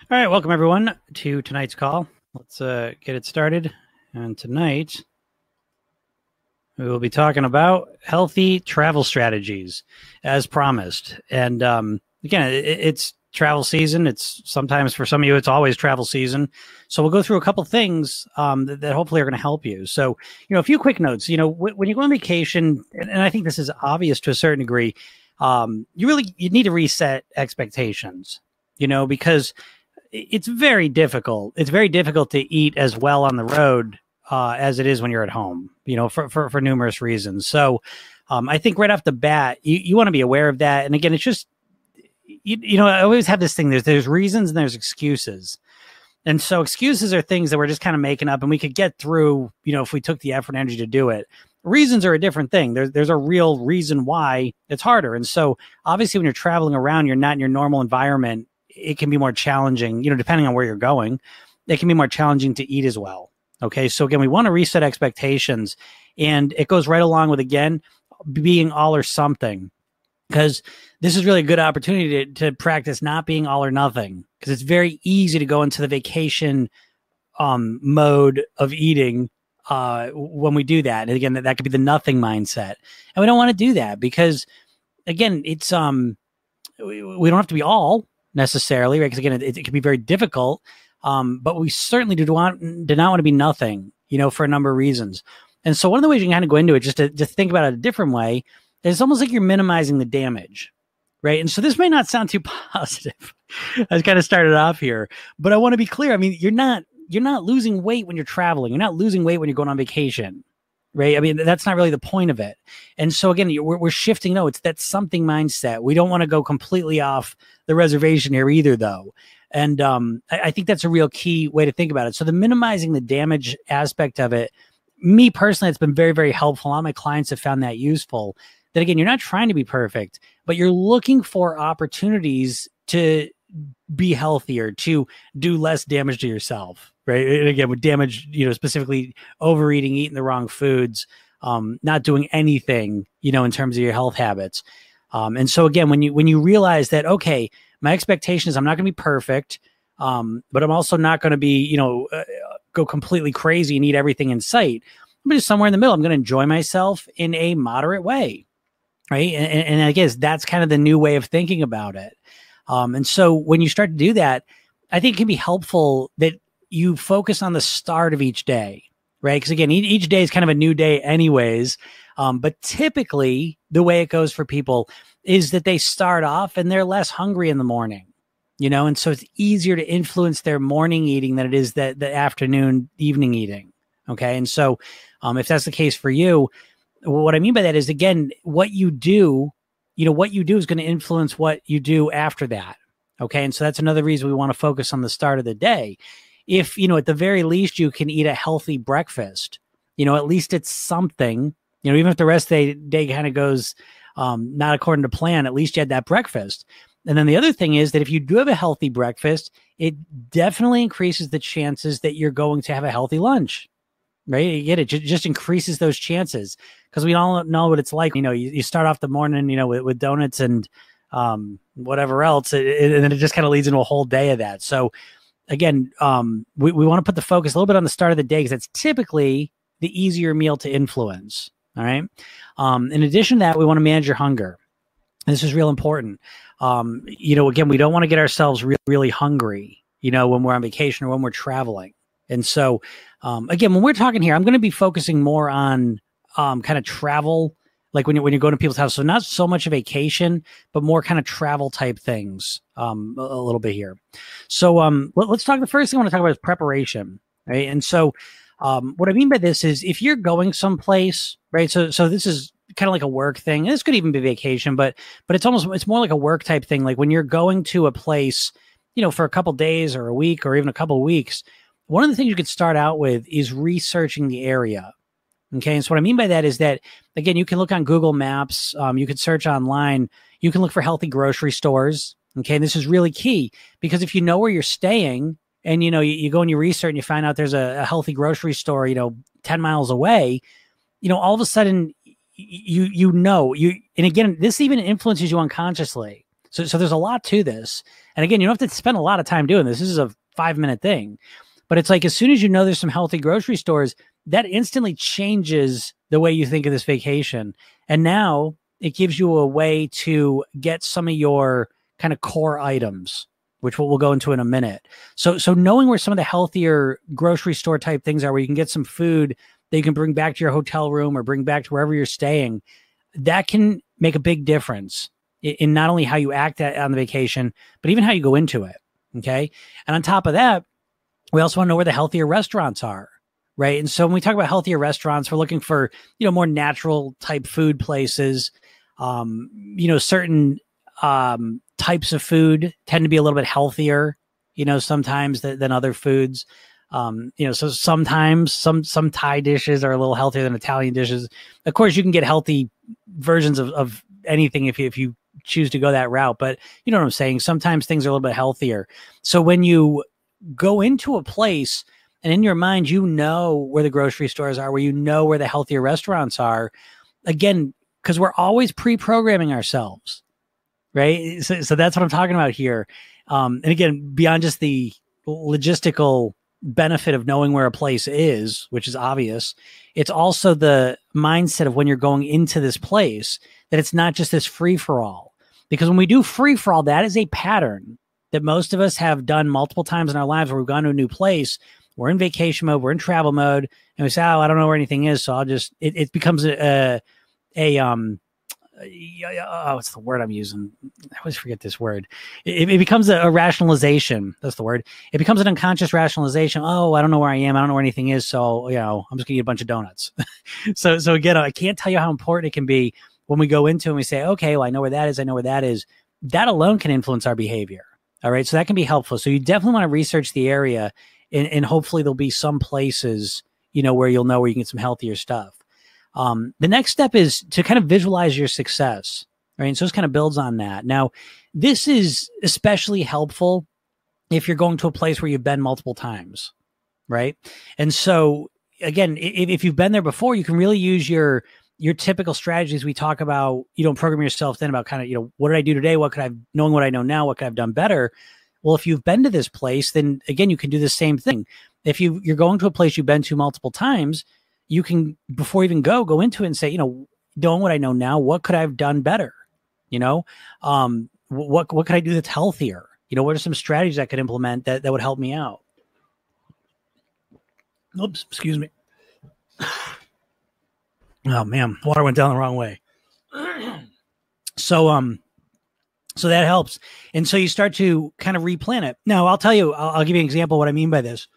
All right, welcome everyone to tonight's call. Let's get it started. And tonight we will be talking about healthy travel strategies, as promised. And again, it's travel season. It's sometimes for some of you, it's always travel season. So we'll go through a couple things that hopefully are going to help you. So, a few quick notes. When you go on vacation, and I think this is obvious to a certain degree, you need to reset expectations. Because it's very difficult. It's very difficult to eat as well on the road as it is when you're at home, for numerous reasons. So I think right off the bat, you want to be aware of that. And again, it's just, I always have this thing. There's reasons and there's excuses. And so excuses are things that we're just kind of making up and we could get through, if we took the effort and energy to do it. Reasons are a different thing. There's a real reason why it's harder. And so obviously when you're traveling around, you're not in your normal environment. It can be more challenging, depending on where you're going, it can be more challenging to eat as well. Okay. So again, we want to reset expectations, and it goes right along with, again, being all or something, because this is really a good opportunity to practice not being all or nothing, because it's very easy to go into the vacation mode of eating when we do that. And again, that could be the nothing mindset. And we don't want to do that because, again, it's we don't have to be all necessarily, right? Because again, it can be very difficult, but we certainly do not want to be nothing, for a number of reasons. And so one of the ways you can kind of go into it, just to think about it a different way, is almost like you're minimizing the damage, right? And so this may not sound too positive. I kind of started off here, but I want to be clear. I mean, you're not losing weight when you're traveling. You're not losing weight when you're going on vacation, right? I mean, that's not really the point of it. And so again, we're shifting. No, it's that something mindset. We don't want to go completely off the reservation here either, though. And I think that's a real key way to think about it. So the minimizing the damage aspect of it, me personally, it's been very, very helpful. A lot of my clients have found that useful. That again, you're not trying to be perfect, but you're looking for opportunities to be healthier, to do less damage to yourself, right? And again, with damage, specifically overeating, eating the wrong foods, not doing anything, in terms of your health habits. And so again, when you realize that, okay, my expectation is I'm not going to be perfect, but I'm also not going to be, go completely crazy and eat everything in sight. I'm just somewhere in the middle. I'm going to enjoy myself in a moderate way, right? And I guess that's kind of the new way of thinking about it. And so when you start to do that, I think it can be helpful that you focus on the start of each day, right? Because again, each day is kind of a new day anyways. But typically the way it goes for people is that they start off and they're less hungry in the morning, and so it's easier to influence their morning eating than it is the afternoon, evening eating. Okay. And so if that's the case for you, what I mean by that is, again, what you do is going to influence what you do after that. Okay. And so that's another reason we want to focus on the start of the day. If, at the very least, you can eat a healthy breakfast, at least it's something, even if the rest of the day kind of goes not according to plan, at least you had that breakfast. And then the other thing is that if you do have a healthy breakfast, it definitely increases the chances that you're going to have a healthy lunch, right? You get it. Just increases those chances, because we all know what it's like. You start off the morning, with donuts and whatever else, and then it just kind of leads into a whole day of that. So again, we want to put the focus a little bit on the start of the day, because that's typically the easier meal to influence. All right. In addition to that, we want to manage your hunger. This is real important. Again, we don't want to get ourselves really hungry, when we're on vacation or when we're traveling. And so, again, when we're talking here, I'm going to be focusing more on kind of travel, like when you're going to people's house. So not so much a vacation, but more kind of travel type things a little bit here. So let's talk. The first thing I want to talk about is preparation, right? And so what I mean by this is, if you're going someplace, right? So this is kind of like a work thing. And this could even be vacation, but it's more like a work type thing. Like when you're going to a place, for a couple days or a week or even a couple of weeks, one of the things you could start out with is researching the area. Okay. And so what I mean by that is that, again, you can look on Google Maps. You can search online. You can look for healthy grocery stores. Okay. And this is really key, because if you know where you're staying and, you go and you research and you find out there's a healthy grocery store, 10 miles away, all of a sudden and again, this even influences you unconsciously. So there's a lot to this. And again, you don't have to spend a lot of time doing this. This is a 5-minute thing. But it's like, as soon as you know there's some healthy grocery stores, that instantly changes the way you think of this vacation. And now it gives you a way to get some of your kind of core items, which we'll go into in a minute. So knowing where some of the healthier grocery store type things are, where you can get some food that you can bring back to your hotel room or bring back to wherever you're staying, that can make a big difference in not only how you act on the vacation, but even how you go into it. Okay. And on top of that, we also want to know where the healthier restaurants are, right? And so when we talk about healthier restaurants, we're looking for, more natural type food places. Certain types of food tend to be a little bit healthier, sometimes than other foods. So sometimes some Thai dishes are a little healthier than Italian dishes. Of course, you can get healthy versions of anything if you choose to go that route, but you know what I'm saying? Sometimes things are a little bit healthier. So when you go into a place and in your mind, where the grocery stores are, where the healthier restaurants are, again, because we're always pre-programming ourselves, right? So that's what I'm talking about here. And again, beyond just the logistical benefit of knowing where a place is, which is obvious, it's also the mindset of when you're going into this place, that it's not just this free-for-all. Because when we do free-for-all, that is a pattern that most of us have done multiple times in our lives, where we've gone to a new place, we're in vacation mode, we're in travel mode, and we say, I don't know where anything is, so I'll just, it becomes what's the word I'm using? I always forget this word. It becomes a rationalization. That's the word. It becomes an unconscious rationalization. Oh, I don't know where I am. I don't know where anything is. So, I'm just gonna eat a bunch of donuts. So again, I can't tell you how important it can be when we go into and we say, okay, well, I know where that is. I know where that is. That alone can influence our behavior. All right. So that can be helpful. So you definitely want to research the area, and hopefully there'll be some places, where you'll know where you can get some healthier stuff. The next step is to kind of visualize your success, right? And so this kind of builds on that. Now, this is especially helpful if you're going to a place where you've been multiple times, right? And so again, if you've been there before, you can really use your typical strategies we talk about. You don't program yourself then about kind of, what did I do today? Knowing what I know now, what could I have done better? Well, if you've been to this place, then again, you can do the same thing. If you're going to a place you've been to multiple times, you can, before you even go into it and say, knowing what I know now, what could I have done better? What could I do that's healthier? What are some strategies I could implement that would help me out? Oops, excuse me. Oh man, water went down the wrong way. So that helps. And so you start to kind of replan it. Now I'll tell you, I'll give you an example of what I mean by this.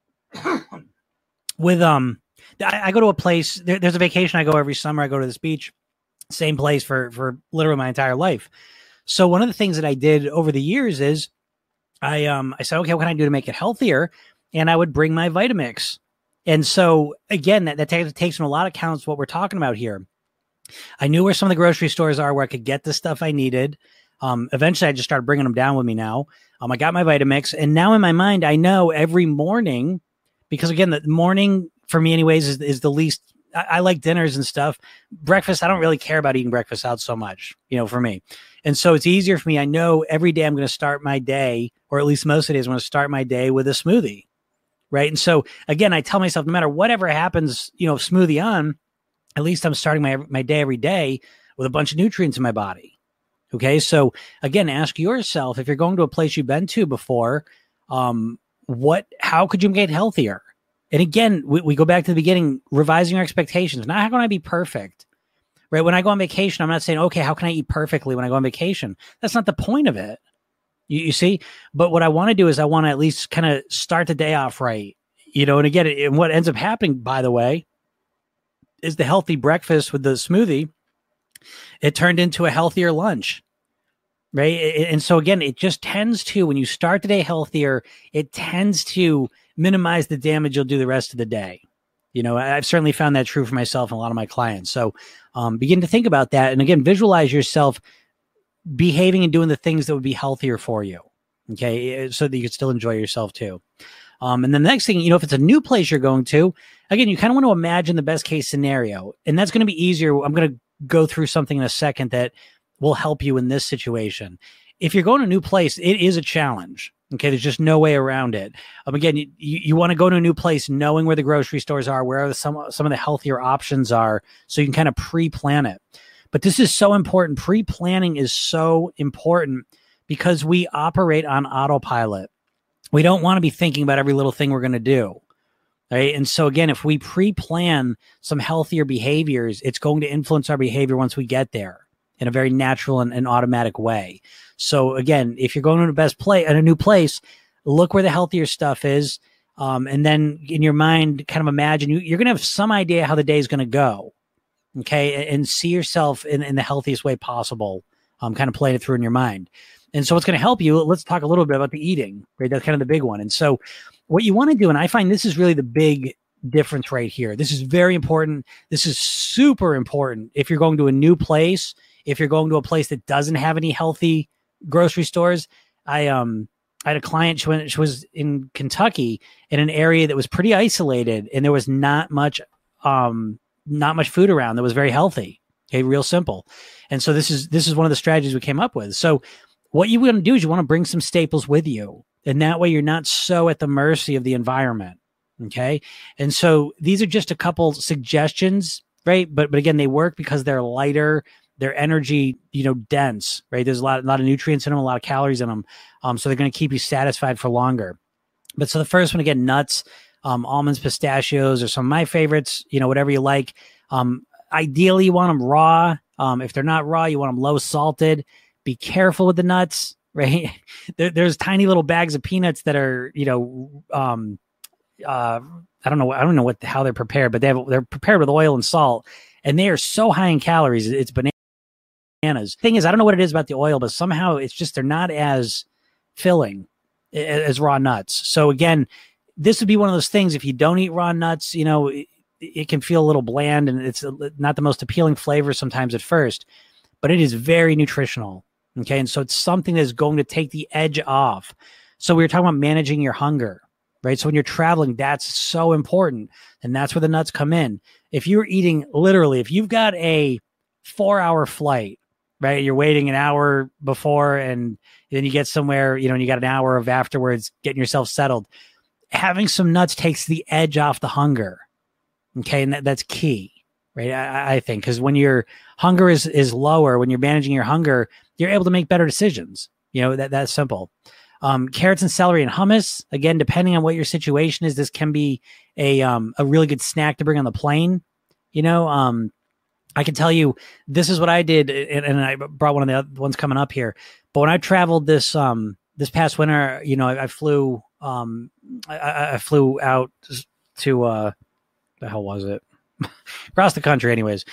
With, I go to a place, there's a vacation I go every summer. I go to this beach, same place for literally my entire life. So one of the things that I did over the years is I said, okay, what can I do to make it healthier? And I would bring my Vitamix. And so again, that takes in a lot of accounts what we're talking about here. I knew where some of the grocery stores are where I could get the stuff I needed. Eventually I just started bringing them down with me now. I got my Vitamix, and now in my mind, I know every morning, because again, the morning for me anyways is the least. I like dinners and stuff. Breakfast, I don't really care about eating breakfast out so much, for me. And so it's easier for me. I know every day I'm going to start my day, or at least most of the days I'm going to start my day with a smoothie. Right. And so again, I tell myself, no matter whatever happens, smoothie on, at least I'm starting my day every day with a bunch of nutrients in my body. Okay. So again, ask yourself, if you're going to a place you've been to before, how could you make it healthier? And again, we go back to the beginning, revising our expectations. Not how can I be perfect, right? When I go on vacation, I'm not saying, okay, how can I eat perfectly when I go on vacation? That's not the point of it. You see? But what I want to do is I want to at least kind of start the day off right. And again, and what ends up happening, by the way, is the healthy breakfast with the smoothie, it turned into a healthier lunch, right? And so again, it just tends to, when you start the day healthier, it tends to minimize the damage you'll do the rest of the day. I've certainly found that true for myself and a lot of my clients. So begin to think about that. And again, visualize yourself behaving and doing the things that would be healthier for you. Okay. So that you can still enjoy yourself too. And then the next thing, if it's a new place you're going to, again, you kind of want to imagine the best case scenario, and that's going to be easier. I'm going to go through something in a second that will help you in this situation. if you're going to a new place, it is a challenge. Okay, there's just no way around it. Again, you want to go to a new place knowing where the grocery stores are, where some of the healthier options are, so you can kind of pre-plan it. But this is so important. Pre-planning is so important because we operate on autopilot. We don't want to be thinking about every little thing we're going to do. Right. And so again, if we pre-plan some healthier behaviors, it's going to influence our behavior once we get there in a very natural and automatic way. So again, if you're going to a new place, look where the healthier stuff is. And then in your mind, kind of imagine you're going to have some idea how the day is going to go. Okay. And see yourself in the healthiest way possible. Kind of playing it through in your mind. And so what's going to help you, let's talk a little bit about the eating, right? That's kind of the big one. And so what you want to do, and I find this is really the big difference right here. This is very important. This is super important if you're going to a new place, if you're going to a place that doesn't have any healthy grocery stores. I had a client, she was in Kentucky in an area that was pretty isolated, and there was not much food around that was very healthy. Okay, real simple. And so this is one of the strategies we came up with. So what you want to do is you want to bring some staples with you. And that way you're not so at the mercy of the environment. Okay. And so these are just a couple suggestions, right? But again, they work because they're lighter, they're energy, dense, right? There's a lot of nutrients in them, a lot of calories in them. So they're going to keep you satisfied for longer. But so the first one, again, nuts, almonds, pistachios are some of my favorites, whatever you like. Ideally you want them raw. If they're not raw, you want them low salted. Be careful with the nuts, right? There's tiny little bags of peanuts that are, I don't know how they're prepared, but they're prepared with oil and salt, and they are so high in calories. It's bananas. Thing is, I don't know what it is about the oil, but somehow it's just they're not as filling as raw nuts. So again, this would be one of those things. If you don't eat raw nuts, it can feel a little bland, and it's not the most appealing flavor sometimes at first, but it is very nutritional. Okay. And so it's something that's going to take the edge off. So we were talking about managing your hunger, right? So when you're traveling, that's so important. And that's where the nuts come in. If you're eating if you've got a 4-hour flight, right? You're waiting an hour before, and then you get somewhere, and you got an hour of afterwards getting yourself settled. Having some nuts takes the edge off the hunger. Okay. And that's key, right? I think, because when your hunger is lower, when you're managing your hunger, you're able to make better decisions. That's simple. Carrots and celery and hummus. Again, depending on what your situation is, this can be a really good snack to bring on the plane. I can tell you, this is what I did, and I brought one of the other ones coming up here. But when I traveled this past winter, I flew I flew out to the hell was it? Across the country, anyways,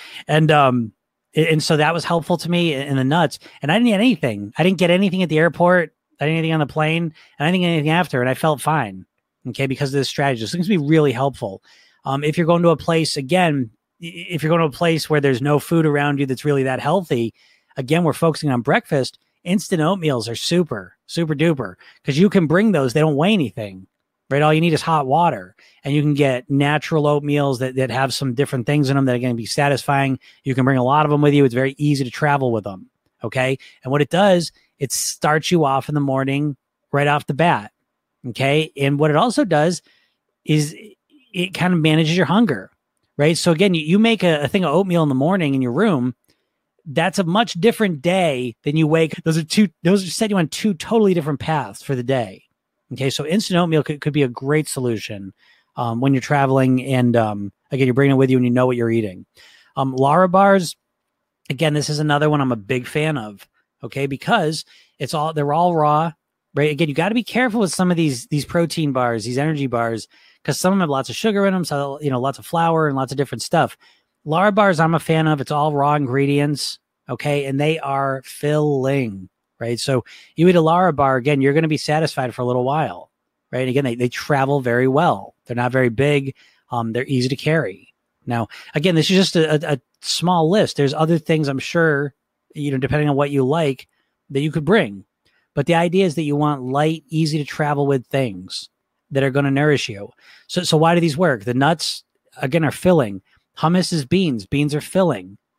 and so that was helpful to me in the nuts. And I didn't get anything. I didn't get anything at the airport. I didn't get anything on the plane, and I didn't get anything after, and I felt fine. Okay, because of this strategy. This seems to be really helpful. If you're going to a place, again, if you're going to a place where there's no food around you that's really that healthy, again, we're focusing on breakfast. Instant oatmeals are super, super duper, because you can bring those. They don't weigh anything, right? All you need is hot water, and you can get natural oatmeals that have some different things in them that are going to be satisfying. You can bring a lot of them with you. It's very easy to travel with them. Okay. And what it does, it starts you off in the morning right off the bat. Okay. And what it also does is it kind of manages your hunger, right? So again, you make a thing of oatmeal in the morning in your room. That's a much different day than you wake. Those set you on two totally different paths for the day. Okay. So instant oatmeal could be a great solution when you're traveling. And again, you're bringing it with you and you know what you're eating. Lara bars. Again, this is another one I'm a big fan of. Okay. Because they're all raw, right? Again, you got to be careful with some of these protein bars, these energy bars, because some of them have lots of sugar in them. So, lots of flour and lots of different stuff. Lara bars, I'm a fan of. It's all raw ingredients. Okay. And they are filling, right? So you eat a Lara bar, again, you're going to be satisfied for a little while, right? And again, they travel very well. They're not very big. They're easy to carry. Now, again, this is just a small list. There's other things I'm sure, depending on what you like, that you could bring. But the idea is that you want light, easy to travel with things that are going to nourish you. So why do these work? The nuts, again, are filling. Hummus is beans. Beans are filling,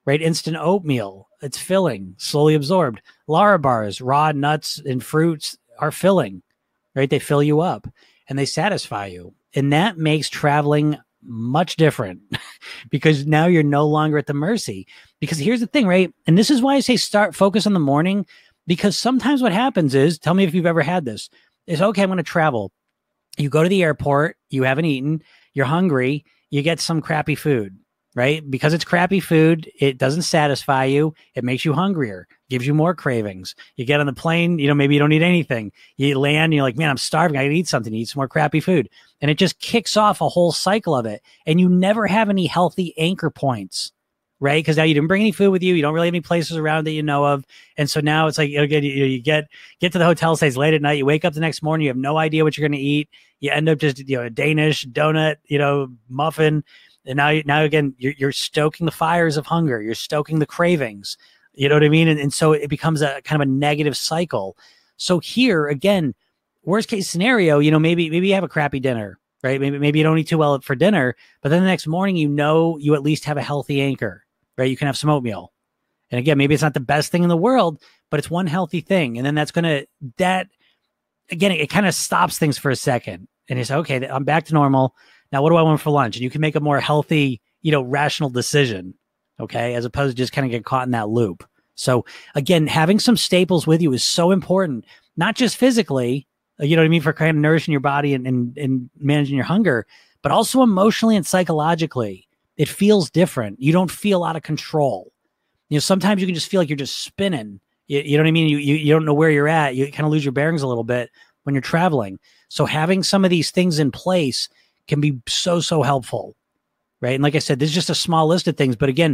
right? Instant oatmeal, it's filling, slowly absorbed. Lara bars, raw nuts and fruits are filling, right? They fill you up and they satisfy you. And that makes traveling much different because now you're no longer at the mercy. Because here's the thing, right? And this is why I say focus on the morning, because sometimes what happens is, tell me if you've ever had this, is okay, I'm going to travel. You go to the airport, you haven't eaten, you're hungry, you get some crappy food, right? Because it's crappy food, it doesn't satisfy you. It makes you hungrier, gives you more cravings. You get on the plane, maybe you don't eat anything. You land, and you're like, man, I'm starving. I gotta eat something. You eat some more crappy food. And it just kicks off a whole cycle of it. And you never have any healthy anchor points, right? Because now you didn't bring any food with you. You don't really have any places around that you know of. And so now it's like, again, you get to the hotel, stays late at night. You wake up the next morning. You have no idea what you're going to eat. You end up just, a Danish donut, muffin. And now again, you're stoking the fires of hunger. You're stoking the cravings. You know what I mean? And so it becomes a kind of a negative cycle. So here, again, worst case scenario, maybe you have a crappy dinner, right? Maybe you don't eat too well for dinner, but then the next morning, you at least have a healthy anchor, right? You can have some oatmeal. And again, maybe it's not the best thing in the world, but it's one healthy thing. And then it kind of stops things for a second. And you say, okay, I'm back to normal. Now, what do I want for lunch? And you can make a more healthy, rational decision, okay, as opposed to just kind of get caught in that loop. So again, having some staples with you is so important, not just physically, you know what I mean, for kind of nourishing your body and managing your hunger, but also emotionally and psychologically. It feels different. You don't feel out of control. Sometimes you can just feel like you're just spinning. You know what I mean? You don't know where you're at. You kind of lose your bearings a little bit when you're traveling. So having some of these things in place can be so, so helpful, right? And like I said, this is just a small list of things, but again,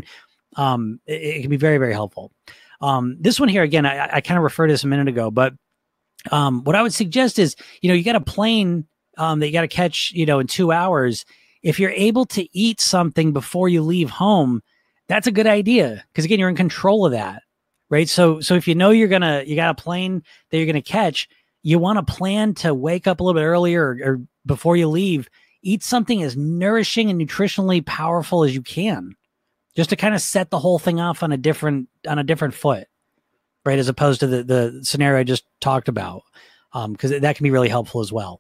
it can be very, very helpful. This one here, again, I kind of referred to this a minute ago, but what I would suggest is, you got a plane that you got to catch, in 2 hours. If you're able to eat something before you leave home, that's a good idea. Because again, you're in control of that, right? So if you got a plane that you're going to catch, you want to plan to wake up a little bit earlier or before you leave, eat something as nourishing and nutritionally powerful as you can, just to kind of set the whole thing off on a different foot, right? As opposed to the scenario I just talked about, because that can be really helpful as well.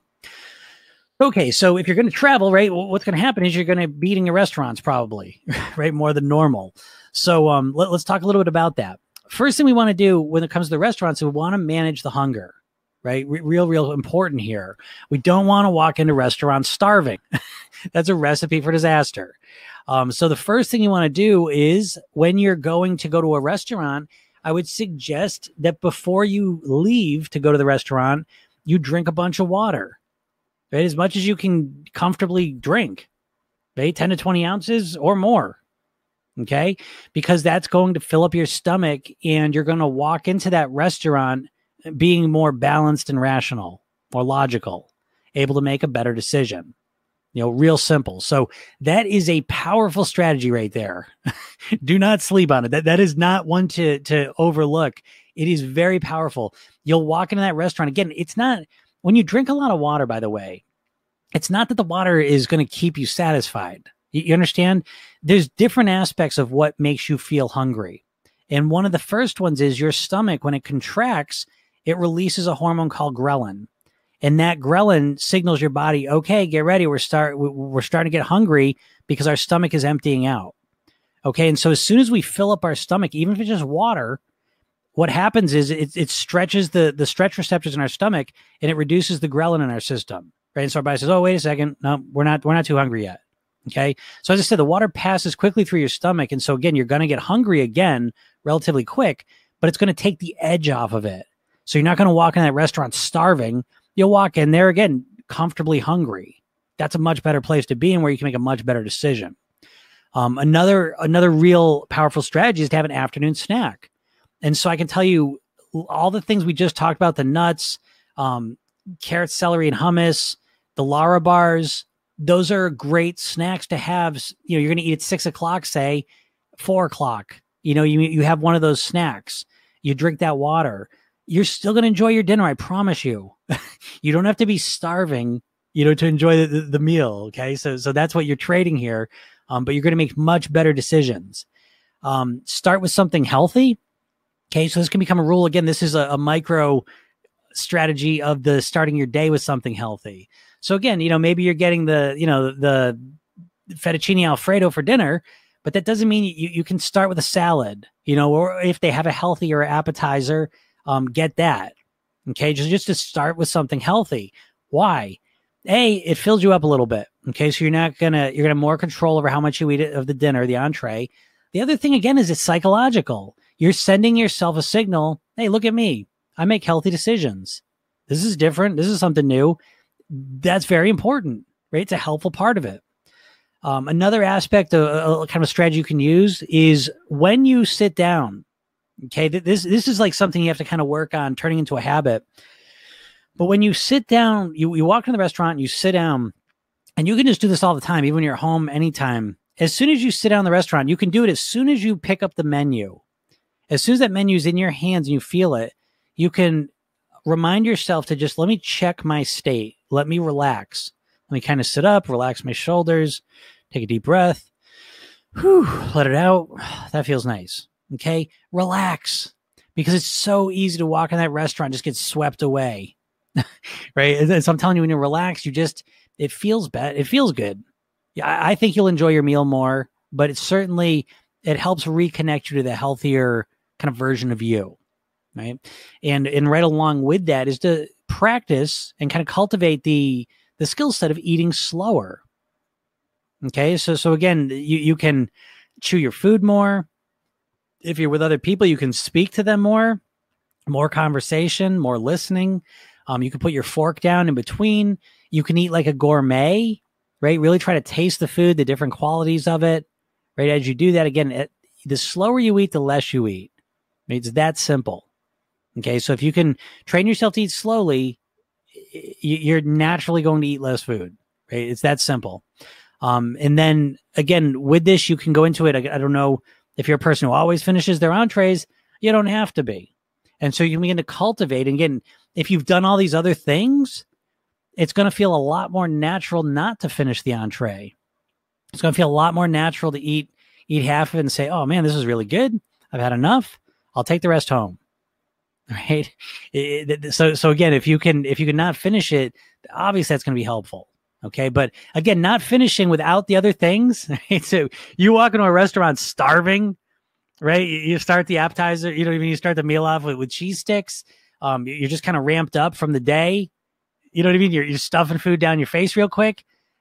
Okay, so if you're going to travel, right, what's going to happen is you're going to be eating in restaurants probably, right, more than normal. So let's talk a little bit about that. First thing we want to do when it comes to the restaurants is we want to manage the hunger, right? Real important here. We don't want to walk into restaurants starving. That's a recipe for disaster. So the first thing you want to do is when you're going to go to a restaurant, I would suggest that before you leave to go to the restaurant, you drink a bunch of water. Right? As much as you can comfortably drink, right? 10 to 20 ounces or more. Okay. Because that's going to fill up your stomach and you're going to walk into that restaurant being more balanced and rational, more logical, able to make a better decision. Real simple. So that is a powerful strategy right there. Do not sleep on it. That is not one to overlook. It is very powerful. You'll walk into that restaurant. Again, it's not, when you drink a lot of water, by the way, it's not that the water is going to keep you satisfied. You understand? There's different aspects of what makes you feel hungry. And one of the first ones is your stomach, when it contracts, it releases a hormone called ghrelin. And that ghrelin signals your body, okay, get ready. We're starting to get hungry because our stomach is emptying out. Okay. And so as soon as we fill up our stomach, even if it's just water, what happens is it stretches the stretch receptors in our stomach and it reduces the ghrelin in our system. Right. And so our body says, oh, wait a second. No, we're not too hungry yet. Okay. So as I said, the water passes quickly through your stomach. And so again, you're going to get hungry again relatively quick, but it's going to take the edge off of it. So you're not going to walk in that restaurant starving. You'll walk in there again, comfortably hungry. That's a much better place to be in where you can make a much better decision. Another real powerful strategy is to have an afternoon snack. And so I can tell you all the things we just talked about, the nuts, carrots, celery, and hummus, the Lara bars, those are great snacks to have. You're going to eat at 6 o'clock, say 4 o'clock. You have one of those snacks. You drink that water. You're still going to enjoy your dinner. I promise you. You don't have to be starving, to enjoy the meal. Okay. So that's what you're trading here. But you're going to make much better decisions. Start with something healthy. Okay, so this can become a rule. Again, this is a micro strategy of the starting your day with something healthy. So again, maybe you're getting the fettuccine Alfredo for dinner, but that doesn't mean you can start with a salad, or if they have a healthier appetizer, get that. Okay, just to start with something healthy. Why? It fills you up a little bit. Okay, so you're gonna have more control over how much you eat of the dinner, the entree. The other thing again is it's psychological. You're sending yourself a signal. Hey, look at me. I make healthy decisions. This is different. This is something new. That's very important, right? It's a helpful part of it. Another aspect of kind of a strategy you can use is when you sit down. Okay, this is like something you have to kind of work on turning into a habit. But when you sit down, you walk into the restaurant, and you sit down, and you can just do this all the time, even when you're at home, anytime. As soon as you sit down in the restaurant, you can do it as soon as you pick up the menu. As soon as that menu is in your hands and you feel it, you can remind yourself to just let me check my state. Let me relax. Let me kind of sit up, relax my shoulders, take a deep breath. Whew, let it out. That feels nice. Okay, relax, because it's so easy to walk in that restaurant, just get swept away, right? So I'm telling you, when you relax, it feels bad. It feels good. Yeah, I think you'll enjoy your meal more, but it helps reconnect you to the healthier kind of version of you, right? And right along with that is to practice and kind of cultivate the skill set of eating slower. Okay, so again, you can chew your food more. If you're with other people, you can speak to them more conversation, more listening. You can put your fork down in between. You can eat like a gourmet, right? Really try to taste the food, the different qualities of it, right? As you do that, again, the slower you eat, the less you eat. It's that simple. Okay, so if you can train yourself to eat slowly, you're naturally going to eat less food, right? It's that simple. And then again, with this, you can go into it. I don't know if you're a person who always finishes their entrees, you don't have to be. And so you begin to cultivate. And again, if you've done all these other things, it's going to feel a lot more natural not to finish the entree. It's going to feel a lot more natural to eat half of it and say, oh man, this is really good. I've had enough. I'll take the rest home. Right. So again, if you can not finish it, obviously that's going to be helpful. Okay. But again, not finishing without the other things. Right? So you walk into a restaurant starving, right? You start the appetizer, you start the meal off with cheese sticks. You're just kind of ramped up from the day. You know what I mean? You're stuffing food down your face real quick.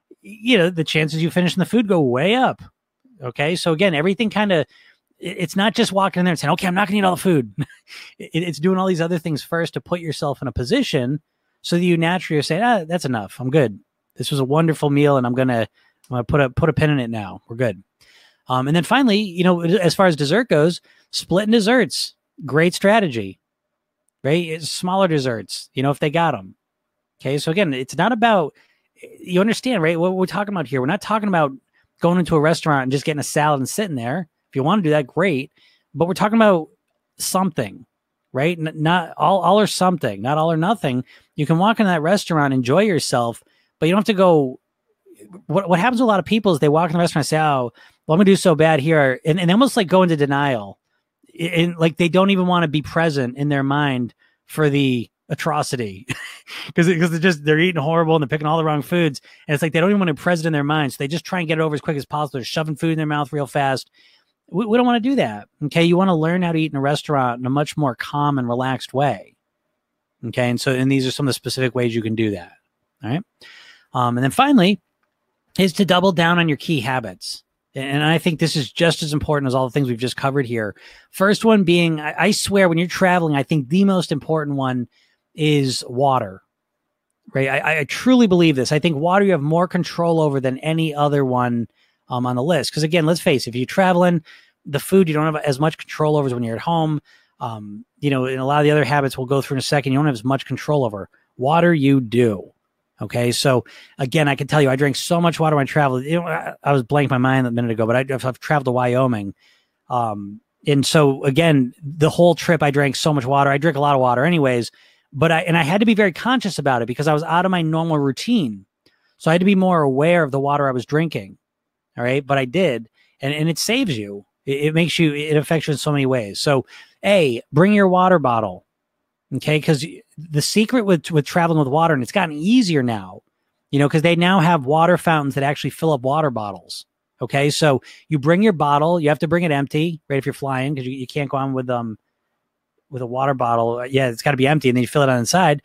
The chances you finish the food go way up. Okay. So again, everything it's not just walking in there and saying, okay, I'm not going to eat all the food. It's doing all these other things first to put yourself in a position so that you naturally are saying, that's enough. I'm good. This was a wonderful meal, and I'm gonna put a pin in it now. We're good. And then finally, as far as dessert goes, splitting desserts, great strategy, right? It's smaller desserts, if they got them. Okay, so again, it's not about, you understand, right? What we're talking about here, we're not talking about going into a restaurant and just getting a salad and sitting there. If you want to do that, great. But we're talking about something, right? Not all or something, not all or nothing. You can walk into that restaurant, enjoy yourself, but you don't have to go. What happens to a lot of people is they walk in the restaurant and say, oh, well, I'm going to do so bad here. And they almost like go into denial. And like they don't even want to be present in their mind for the atrocity because they're eating horrible and they're picking all the wrong foods. And it's like they don't even want to be present in their mind. So they just try and get it over as quick as possible. They're shoving food in their mouth real fast. We don't want to do that. Okay. You want to learn how to eat in a restaurant in a much more calm and relaxed way. Okay. And these are some of the specific ways you can do that. All right. And then finally is to double down on your key habits. And I think this is just as important as all the things we've just covered here. First one being, I swear when you're traveling, I think the most important one is water, right? I truly believe this. I think water you have more control over than any other one on the list. Because again, let's face it, if you're traveling, the food you don't have as much control over as when you're at home. And a lot of the other habits we'll go through in a second, you don't have as much control over. Water you do. Okay, so again, I can tell you, I drank so much water when I traveled. I was blanking my mind a minute ago, but I've traveled to Wyoming. And so again, the whole trip, I drank so much water. I drink a lot of water anyways, but I had to be very conscious about it because I was out of my normal routine. So I had to be more aware of the water I was drinking. All right. But I did. And it saves you. It makes you, it affects you in so many ways. So, bring your water bottle. Okay. Because the secret with traveling with water, and it's gotten easier now, because they now have water fountains that actually fill up water bottles. Okay. So you bring your bottle, you have to bring it empty, right? If you're flying, because you can't go on with a water bottle. Yeah, it's got to be empty, and then you fill it on the side.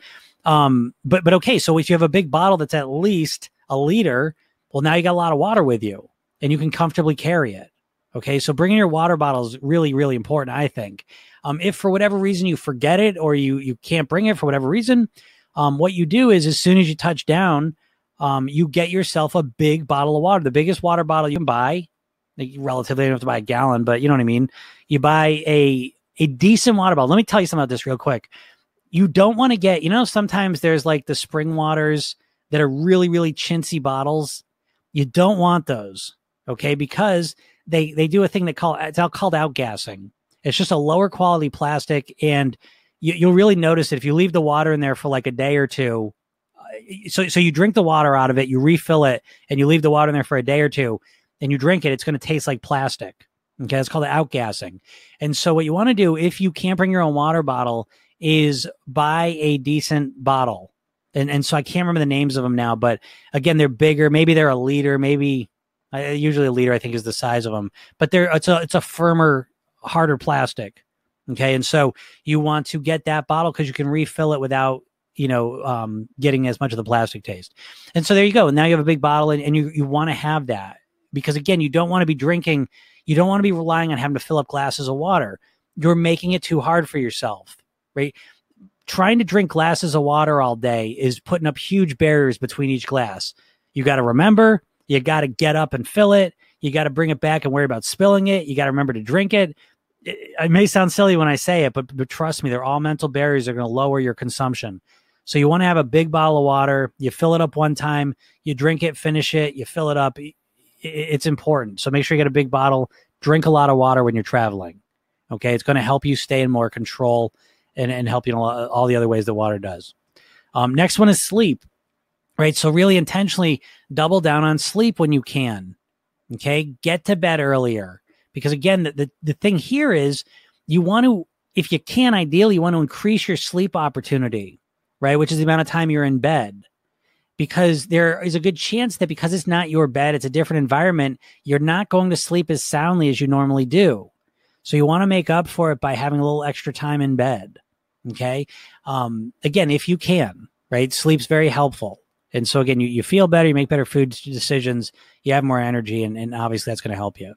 But okay. So if you have a big bottle that's at least a liter, well, now you got a lot of water with you, and you can comfortably carry it. Okay, so bringing your water bottle is really, really important, I think. If for whatever reason you forget it, or you can't bring it for whatever reason, what you do is, as soon as you touch down, you get yourself a big bottle of water, the biggest water bottle you can buy. Like, relatively, you don't have to buy a gallon, but you know what I mean? You buy a decent water bottle. Let me tell you something about this real quick. You don't want to get, sometimes there's like the spring waters that are really, really chintzy bottles. You don't want those, okay? Because they do a thing it's called outgassing. It's just a lower quality plastic, and you'll really notice it if you leave the water in there for like a day or two. So you drink the water out of it, you refill it, and you leave the water in there for a day or two, and you drink it, it's going to taste like plastic. Okay, it's called outgassing. And so what you want to do, if you can't bring your own water bottle, is buy a decent bottle. And so I can't remember the names of them now, but again, they're bigger. Maybe they're a liter, maybe usually a liter, I think, is the size of them, but it's a firmer, harder plastic. Okay. And so you want to get that bottle because you can refill it without, getting as much of the plastic taste. And so there you go. Now you have a big bottle, and you want to have that because, again, you don't want to be drinking. You don't want to be relying on having to fill up glasses of water. You're making it too hard for yourself, right? Trying to drink glasses of water all day is putting up huge barriers between each glass. You got to remember, you got to get up and fill it. You got to bring it back and worry about spilling it. You got to remember to drink it. It may sound silly when I say it, but trust me, they're all mental barriers that are going to lower your consumption. So you want to have a big bottle of water. You fill it up one time, you drink it, finish it, you fill it up. It's important. So make sure you get a big bottle. Drink a lot of water when you're traveling. Okay, it's going to help you stay in more control and help you in all the other ways that water does. Next one is sleep. Right. So really intentionally double down on sleep when you can. Okay. Get to bed earlier, because again, the thing here is you want to, if you can, ideally, you want to increase your sleep opportunity, right? Which is the amount of time you're in bed, because there is a good chance that because it's not your bed, it's a different environment, you're not going to sleep as soundly as you normally do. So you want to make up for it by having a little extra time in bed. Okay. Again, if you can, right? Sleep's very helpful. And so again, you feel better, you make better food decisions, you have more energy, and obviously that's going to help you.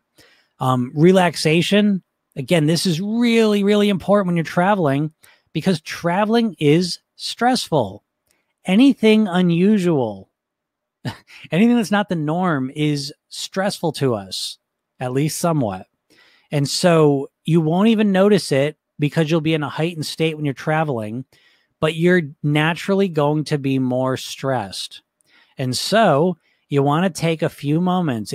Relaxation. Again, this is really, really important when you're traveling, because traveling is stressful. Anything unusual, anything that's not the norm is stressful to us, at least somewhat. And so you won't even notice it because you'll be in a heightened state when you're traveling, but you're naturally going to be more stressed. And so you want to take a few moments.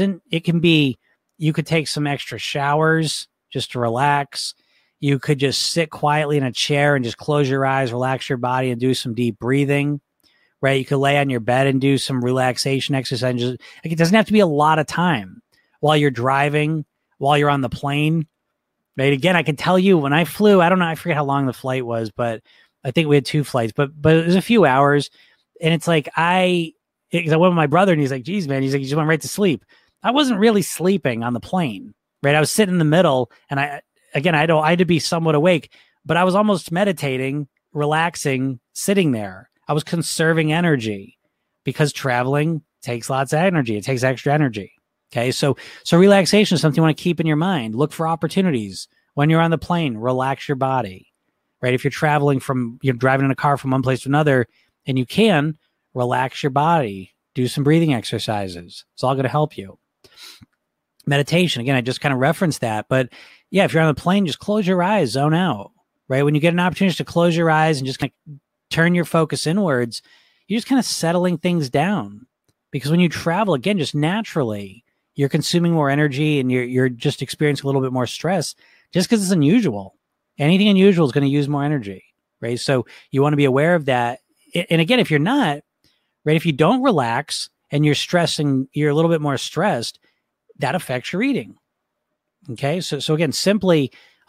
You could take some extra showers just to relax. You could just sit quietly in a chair and just close your eyes, relax your body, and do some deep breathing, right? You could lay on your bed and do some relaxation exercises. It doesn't have to be a lot of time while you're driving, while you're on the plane, right? Again, I can tell you when I flew, I don't know, I forget how long the flight was, but I think we had 2 flights, but it was a few hours. And it's like, I went with my brother, and he's like, geez, man, he's like, you just went right to sleep. I wasn't really sleeping on the plane, right? I was sitting in the middle, and I had to be somewhat awake, but I was almost meditating, relaxing, sitting there. I was conserving energy, because traveling takes lots of energy. It takes extra energy. Okay. So relaxation is something you want to keep in your mind. Look for opportunities when you're on the plane. Relax your body, right? If you're driving in a car from one place to another, and you can relax your body, do some breathing exercises. It's all going to help you. Meditation. Again, I just kind of referenced that, but yeah, if you're on the plane, just close your eyes, zone out, right? When you get an opportunity to close your eyes and just kind of turn your focus inwards, you're just kind of settling things down, because when you travel, again, just naturally, you're consuming more energy, and you're just experiencing a little bit more stress just because it's unusual. Anything unusual is going to use more energy, right? So you want to be aware of that. And again, if you're not, right, if you don't relax and you're stressing, you're a little bit more stressed, that affects your eating. Okay. So again, simply,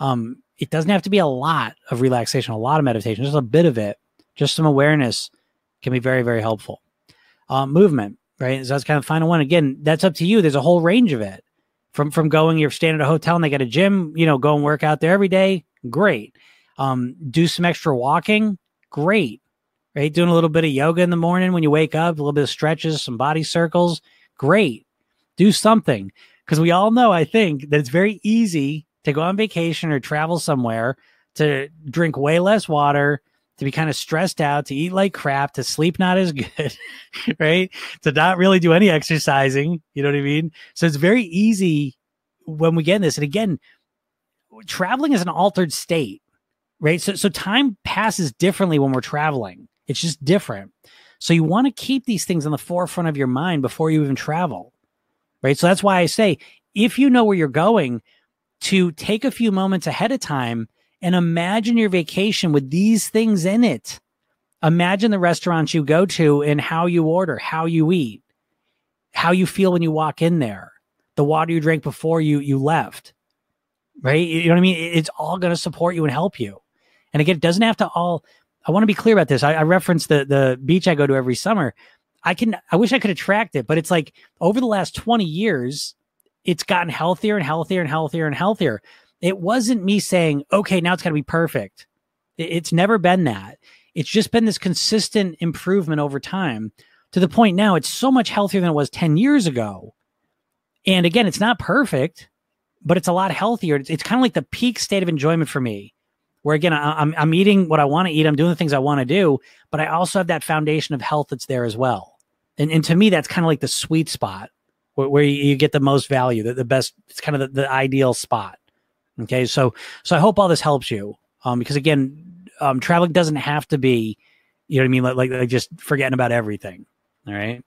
it doesn't have to be a lot of relaxation, a lot of meditation, just a bit of it, just some awareness can be very, very helpful. Movement, right? So that's kind of the final one. Again, that's up to you. There's a whole range of it from going, you're staying at a hotel and they got a gym, go and work out there every day. Great. Do some extra walking. Great. Right. Doing a little bit of yoga in the morning when you wake up, a little bit of stretches, some body circles. Great. Do something. Because we all know, I think, that it's very easy to go on vacation or travel somewhere to drink way less water, to be kind of stressed out, to eat like crap, to sleep not as good, right? To not really do any exercising. You know what I mean? So it's very easy when we get in this. And again, traveling is an altered state, right? So time passes differently when we're traveling. It's just different. So you want to keep these things on the forefront of your mind before you even travel, right? So that's why I say, if you know where you're going, to take a few moments ahead of time and imagine your vacation with these things in it. Imagine the restaurants you go to and how you order, how you eat, how you feel when you walk in there, the water you drank before you left, right? You know what I mean? It's all going to support you and help you. And again, it doesn't have to all, I want to be clear about this. I referenced the beach I go to every summer. I wish I could attract it, but it's like over the last 20 years, it's gotten healthier and healthier and healthier and healthier. It wasn't me saying, okay, now it's got to be perfect. It's never been that. It's just been this consistent improvement over time to the point now it's so much healthier than it was 10 years ago. And again, it's not perfect, but it's a lot healthier. It's kind of like the peak state of enjoyment for me, where again, I'm eating what I want to eat. I'm doing the things I want to do, but I also have that foundation of health that's there as well. And to me, that's kind of like the sweet spot where you get the most value, the best. It's kind of the ideal spot. Okay. So I hope all this helps you. Because again, traveling doesn't have to be, you know what I mean? Like just forgetting about everything. All right.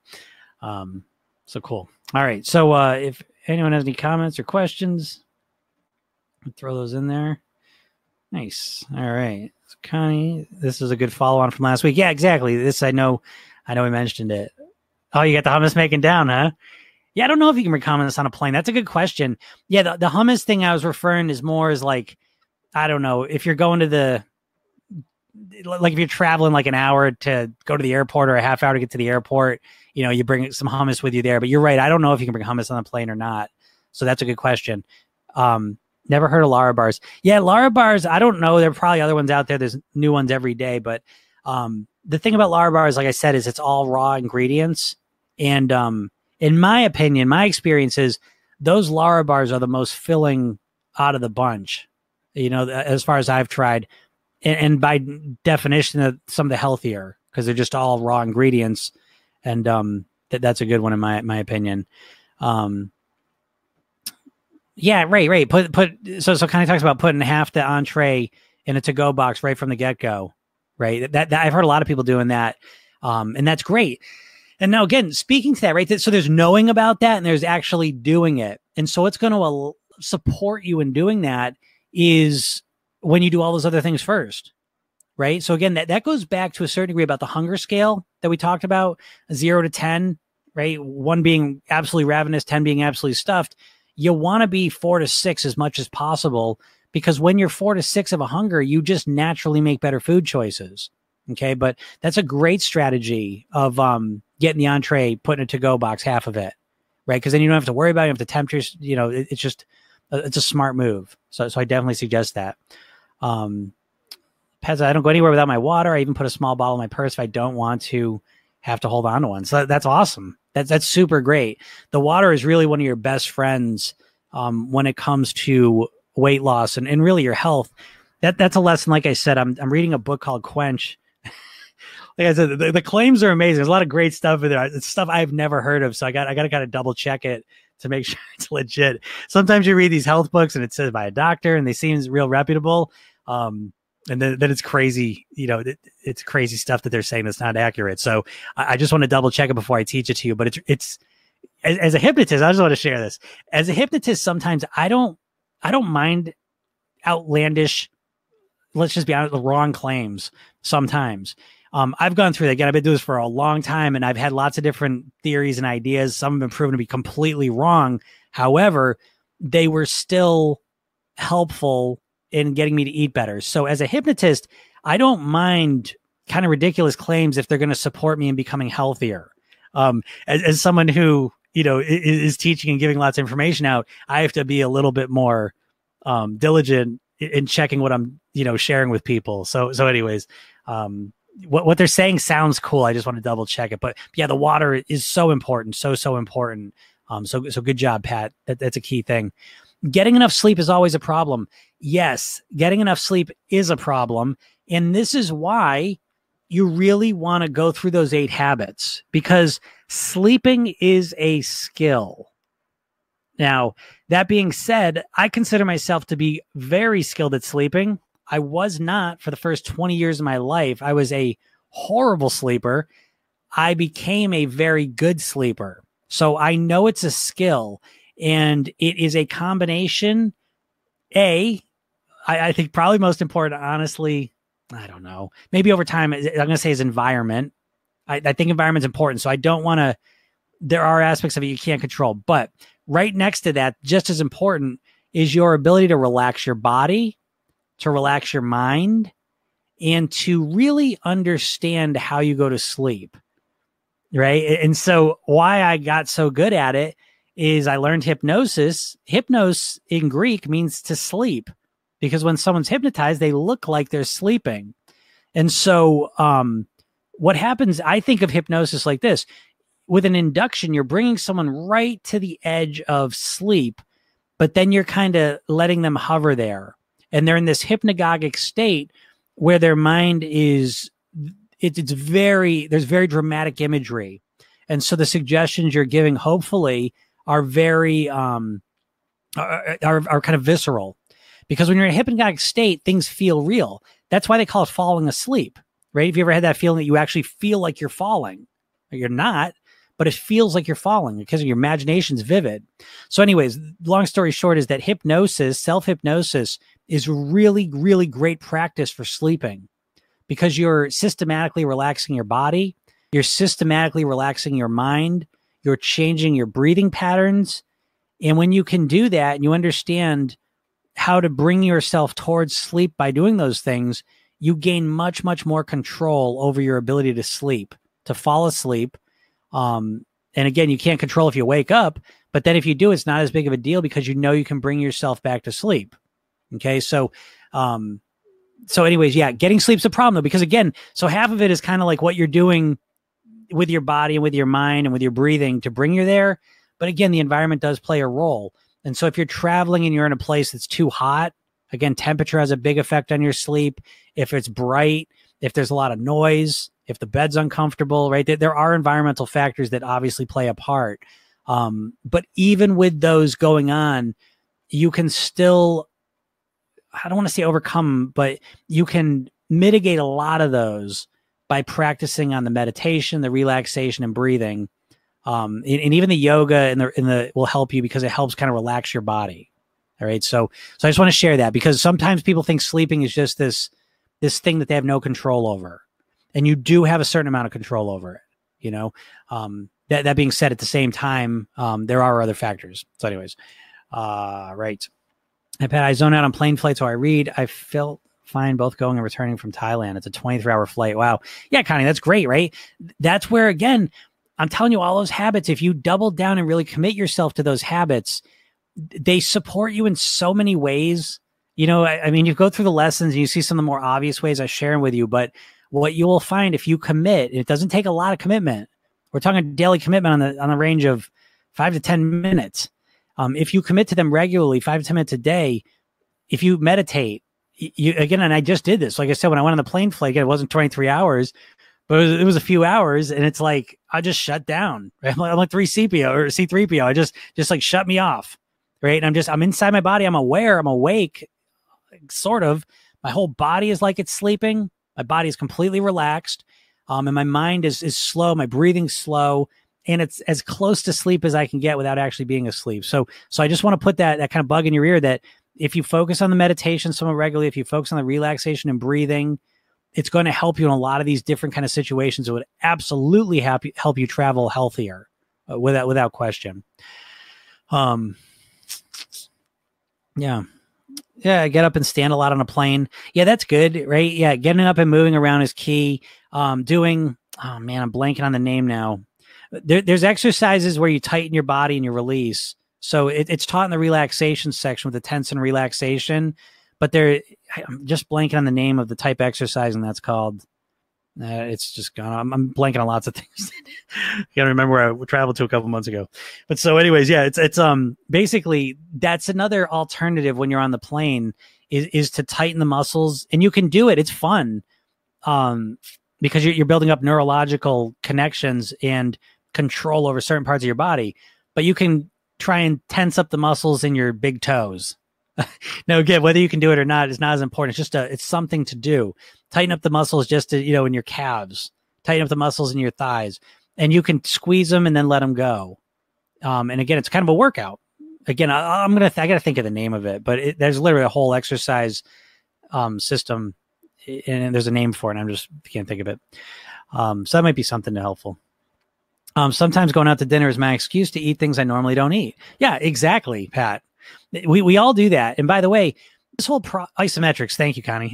So cool. All right. So, if anyone has any comments or questions, I'll throw those in there. Nice. All right. So Connie, this is a good follow on from last week. Yeah, exactly. This, I know we mentioned it. Oh, you got the hummus making down, huh? Yeah, I don't know if you can bring hummus on a plane. That's a good question. Yeah, the hummus thing I was referring is more as like, I don't know, if you're going to if you're traveling like an hour to go to the airport or a half hour to get to the airport, you bring some hummus with you there. But you're right. I don't know if you can bring hummus on the plane or not. So that's a good question. Never heard of Lara-Bars. Yeah, Lara-Bars, I don't know. There are probably other ones out there. There's new ones every day. But the thing about Lara-Bars, like I said, is it's all raw ingredients. And in my opinion, my experience is those Lara-Bars are the most filling out of the bunch, as far as I've tried. And by definition, some of the healthier because they're just all raw ingredients. And that's a good one in my opinion. Yeah, right. So kind of talks about putting half the entree in a to-go box right from the get-go, right? That I've heard a lot of people doing that, and that's great. And now again, speaking to that, right? So there's knowing about that, and there's actually doing it. And so what's going to support you in doing that is when you do all those other things first, right? So again, that goes back to a certain degree about the hunger scale that we talked about, 0 to 10, right? 1 being absolutely ravenous, 10 being absolutely stuffed. You want to be 4 to 6 as much as possible, because when you're 4 to 6 of a hunger, you just naturally make better food choices. Okay. But that's a great strategy of getting the entree, putting a to-go box, half of it, right? Because then you don't have to worry about it. You have to tempt your, it's just, it's a smart move. So I definitely suggest that. Pezza, I don't go anywhere without my water. I even put a small bottle in my purse if I don't want to have to hold on to one. So that's awesome. That's super great. The water is really one of your best friends when it comes to weight loss and really your health. That's a lesson. Like I said, I'm reading a book called Quench. Like I said, the claims are amazing. There's a lot of great stuff in there. It's stuff I've never heard of. So I got to kind of double check it to make sure it's legit. Sometimes you read these health books and it says by a doctor and they seem real reputable. And then it's crazy. It's crazy stuff that they're saying that's not accurate. So I just want to double check it before I teach it to you. But it's as a hypnotist, I just want to share this. As a hypnotist, sometimes I don't mind outlandish, let's just be honest, the wrong claims sometimes. I've gone through that. Again, I've been doing this for a long time and I've had lots of different theories and ideas. Some have been proven to be completely wrong. However, they were still helpful in getting me to eat better. So as a hypnotist, I don't mind kind of ridiculous claims if they're going to support me in becoming healthier. As someone who, is teaching and giving lots of information out, I have to be a little bit more diligent in checking what I'm, sharing with people. So anyways, what they're saying sounds cool. I just want to double check it. But yeah, the water is so important. So important. So good job, Pat. That's a key thing. Getting enough sleep is always a problem. Yes, getting enough sleep is a problem. And this is why you really want to go through those 8 habits, because sleeping is a skill. Now, that being said, I consider myself to be very skilled at sleeping. I was not for the first 20 years of my life. I was a horrible sleeper. I became a very good sleeper. So I know it's a skill, and it is a combination. I think probably most important, honestly, I don't know. Maybe over time, I'm going to say is environment. I think environment's important. So I don't want to, there are aspects of it you can't control. But right next to that, just as important, is your ability to relax your body, to relax your mind, and to really understand how you go to sleep. Right. And so why I got so good at it is I learned hypnosis. Hypnos in Greek means to sleep, because when someone's hypnotized, they look like they're sleeping. And so what happens, I think of hypnosis like this. With an induction, you're bringing someone right to the edge of sleep, but then you're kind of letting them hover there. And they're in this hypnagogic state where their mind is, there's very dramatic imagery. And so the suggestions you're giving, hopefully, are very, are kind of visceral. Because when you're in a hypnagogic state, things feel real. That's why they call it falling asleep, right? If you ever had that feeling that you actually feel like you're falling, you're not, but it feels like you're falling because your imagination's vivid. So anyways, long story short is that hypnosis, self-hypnosis, is really, really great practice for sleeping, because you're systematically relaxing your body, you're systematically relaxing your mind, you're changing your breathing patterns. And when you can do that and you understand how to bring yourself towards sleep by doing those things, you gain much, much more control over your ability to sleep, to fall asleep. And again, you can't control if you wake up, but then if you do, it's not as big of a deal because you know you can bring yourself back to sleep. Okay. So anyways, yeah, getting sleep's a problem though, because again, so half of it is kind of like what you're doing with your body and with your mind and with your breathing to bring you there. But again, the environment does play a role. And so if you're traveling and you're in a place that's too hot, again, temperature has a big effect on your sleep. If it's bright, if there's a lot of noise, if the bed's uncomfortable, right? There are environmental factors that obviously play a part. But even with those going on, you can still, I don't want to say overcome, but you can mitigate a lot of those by practicing on the meditation, the relaxation, and breathing. And even the yoga and the will help you because it helps kind of relax your body. All right. So I just want to share that, because sometimes people think sleeping is just this thing that they have no control over. And you do have a certain amount of control over it. That being said, at the same time, there are other factors. So anyways, right. I zone out on plane flights while I read. I felt fine both going and returning from Thailand. It's a 23-hour flight. Wow. Yeah, Connie, that's great, right? That's where, again, I'm telling you, all those habits, if you double down and really commit yourself to those habits, they support you in so many ways. I mean, you go through the lessons and you see some of the more obvious ways I share them with you, but what you will find if you commit, it doesn't take a lot of commitment. We're talking daily commitment on the range of 5 to 10 minutes. If you commit to them regularly, 5 to 10 minutes a day, if you meditate, you again, and I just did this. Like I said, when I went on the plane flight, again, it wasn't 23 hours, but it was a few hours, and it's like I just shut down. Right? I'm like C-3PO or C-3PO. I just like shut me off, right? And I'm inside my body. I'm aware. I'm awake, sort of. My whole body is like it's sleeping. My body is completely relaxed, and my mind is slow. My breathing's slow, and it's as close to sleep as I can get without actually being asleep. So I just want to put that kind of bug in your ear that if you focus on the meditation somewhat regularly, if you focus on the relaxation and breathing, it's going to help you in a lot of these different kind of situations. It would absolutely help you travel healthier, without question. Yeah. Yeah, get up and stand a lot on a plane. Yeah, that's good, right? Yeah, getting up and moving around is key. Doing, oh man, I'm blanking on the name now. There's exercises where you tighten your body and you release. So it's taught in the relaxation section with the tense and relaxation, but I'm just blanking on the name of the type exercise, and that's called. It's just gone. I'm blanking on lots of things. I gotta remember where I traveled to a couple months ago. But so, anyways, yeah, it's basically that's another alternative when you're on the plane is to tighten the muscles, and you can do it. It's fun, because you're building up neurological connections and control over certain parts of your body. But you can try and tense up the muscles in your big toes. Now, again, whether you can do it or not is not as important. It's just it's something to do. Tighten up the muscles just to, in your calves, tighten up the muscles in your thighs, and you can squeeze them and then let them go. And again, it's kind of a workout. Again, I got to think of the name of it, but there's literally a whole exercise system, and there's a name for it. And I just can't think of it. So that might be something helpful. Sometimes going out to dinner is my excuse to eat things I normally don't eat. Yeah, exactly, Pat. We all do that. And by the way, this whole isometrics. Thank you, Connie.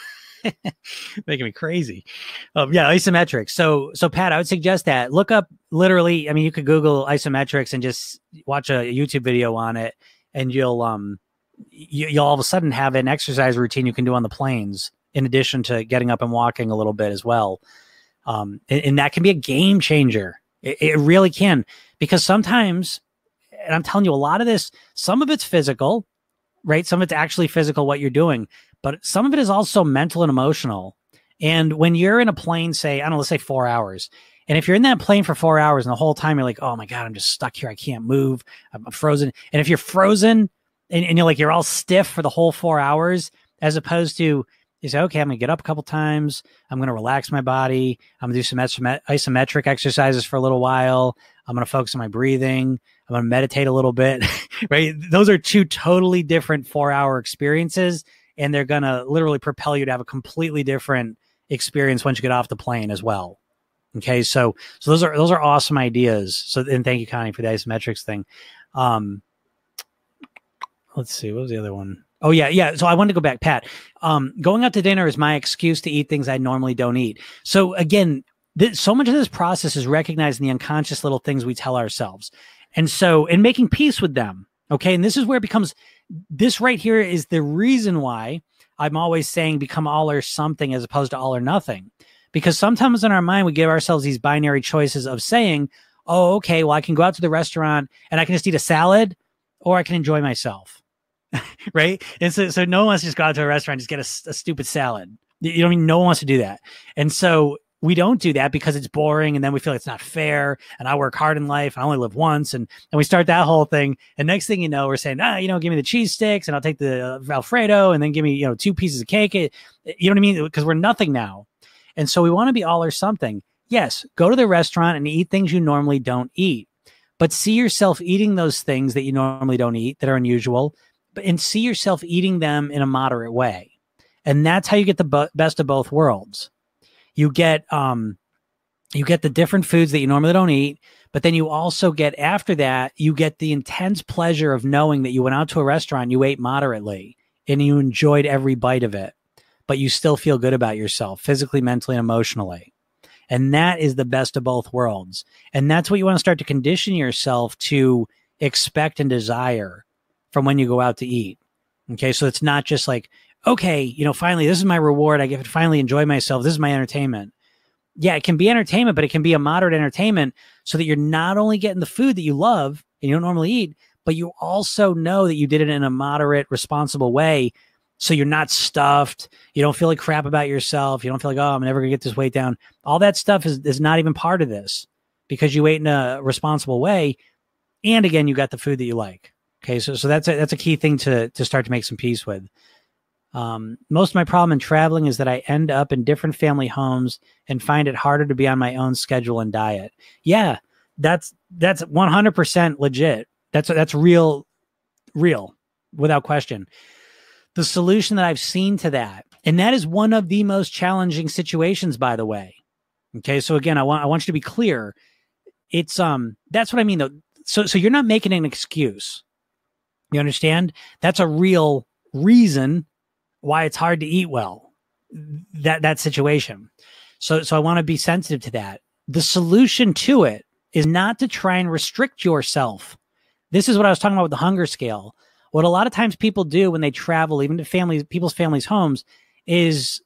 Making me crazy. Yeah, isometrics. So Pat, I would suggest that look up literally. I mean, you could Google isometrics and just watch a YouTube video on it, and you'll all of a sudden have an exercise routine you can do on the planes in addition to getting up and walking a little bit as well. And that can be a game changer. It really can, because sometimes, and I'm telling you, a lot of this, some of it's physical, right? Some of it's actually physical, what you're doing, but some of it is also mental and emotional. And when you're in a plane, say, I don't know, let's say 4 hours. And if you're in that plane for 4 hours and the whole time you're like, oh my God, I'm just stuck here. I can't move. I'm frozen. And if you're frozen and you're like, you're all stiff for the whole 4 hours, as opposed to, you say, okay, I'm going to get up a couple times. I'm going to relax my body. I'm going to do some isometric exercises for a little while. I'm going to focus on my breathing. I'm going to meditate a little bit, right? Those are two totally different 4-hour experiences, and they're going to literally propel you to have a completely different experience once you get off the plane as well. Okay. So those are awesome ideas. So, and thank you, Connie, for the isometrics thing. Let's see. What was the other one? Oh yeah. So I wanted to go back, Pat. Going out to dinner is my excuse to eat things I normally don't eat. So again, so much of this process is recognizing the unconscious little things we tell ourselves. And so, in making peace with them. Okay. And this is where it becomes, this right here is the reason why I'm always saying become all or something as opposed to all or nothing. Because sometimes in our mind, we give ourselves these binary choices of saying, oh, okay, well, I can go out to the restaurant and I can just eat a salad, or I can enjoy myself. Right. And so no one wants to just go out to a restaurant and just get a stupid salad. You know what I mean? No one wants to do that. And so we don't do that because it's boring, and then we feel it's not fair, and I work hard in life, and I only live once, and we start that whole thing. And next thing you know, we're saying, give me the cheese sticks, and I'll take the Alfredo, and then give me 2 pieces of cake. You know what I mean? Because we're nothing now. And so we want to be all or something. Yes, go to the restaurant and eat things you normally don't eat, but see yourself eating those things that you normally don't eat that are unusual, and see yourself eating them in a moderate way. And that's how you get the best of both worlds. You get the different foods that you normally don't eat, but then you also get, after that, you get the intense pleasure of knowing that you went out to a restaurant, you ate moderately, and you enjoyed every bite of it, but you still feel good about yourself physically, mentally, and emotionally. And that is the best of both worlds. And that's what you want to start to condition yourself to expect and desire from when you go out to eat. Okay. So it's not just like, okay, finally, this is my reward. I get to finally enjoy myself. This is my entertainment. Yeah, it can be entertainment, but it can be a moderate entertainment so that you're not only getting the food that you love and you don't normally eat, but you also know that you did it in a moderate, responsible way. So you're not stuffed. You don't feel like crap about yourself. You don't feel like, oh, I'm never going to get this weight down. All that stuff is not even part of this because you ate in a responsible way. And again, you got the food that you like. Okay, so that's a key thing to start to make some peace with. Most of my problem in traveling is that I end up in different family homes and find it harder to be on my own schedule and diet. Yeah, that's 100% legit. That's real without question. The solution that I've seen to that, and that is one of the most challenging situations, by the way. Okay, so again, I want you to be clear. It's that's what I mean though. So you're not making an excuse. You understand? That's a real reason why it's hard to eat well, that situation. So I want to be sensitive to that. The solution to it is not to try and restrict yourself. This is what I was talking about with the hunger scale. What a lot of times people do when they travel, even to people's families' homes, is,